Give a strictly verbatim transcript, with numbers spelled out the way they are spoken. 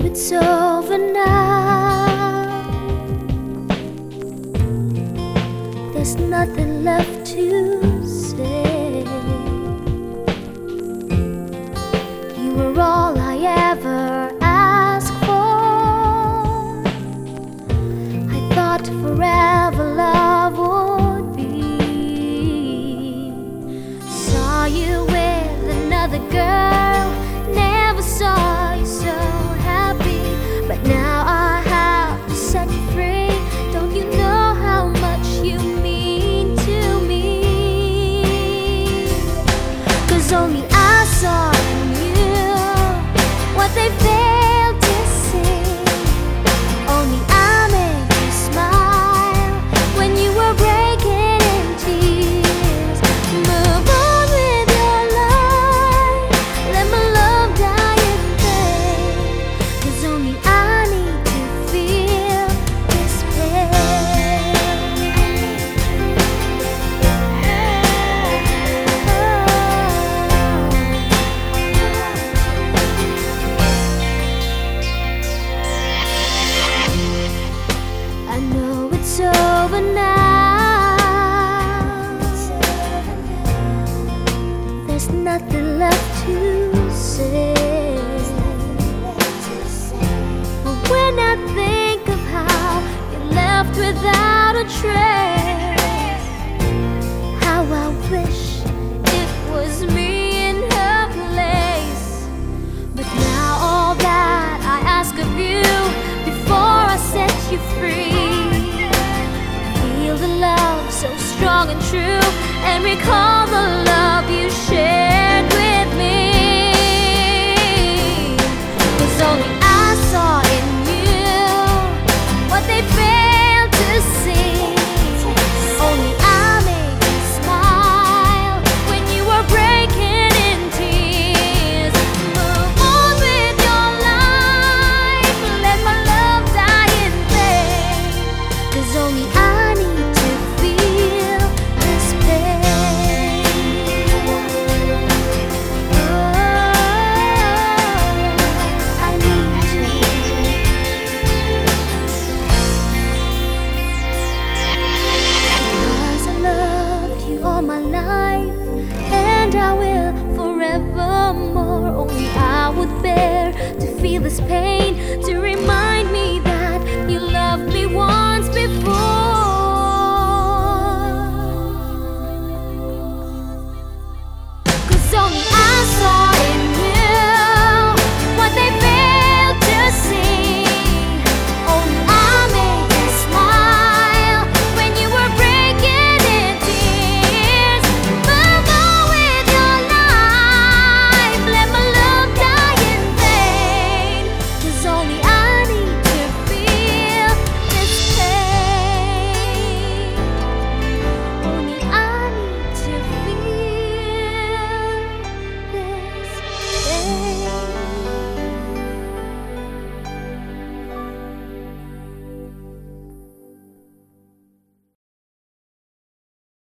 it's over now. There's nothing left to say. You were all I ever asked for. I thought forever love would be. Saw you with another girl, never saw you so happy. But now I have to set you free. Don't you know how much you mean to me? 'Cause only I saw in you what they failed to see. Only I made you smile when you were breaking in tears. Move on with your life, let my love die in vain. 'Cause only I need to feel this pain. I know it's over now. There's nothing left to say. But when I think of how you left without a trace, how I wish it was me in her place. But now all that I ask of you before I set you free, feel the love so strong and true, and recall the love you shared with me. 'Cause only I saw in you what they failed to see. Only I made you smile when you were breaking in tears. Move on with your life, let my love die in vain. 'Cause only I need to feel this pain. Oh, I need to. 'Cause I loved you all my life, and I will forevermore. Only I would bear to feel this pain, to remind me that you loved me once.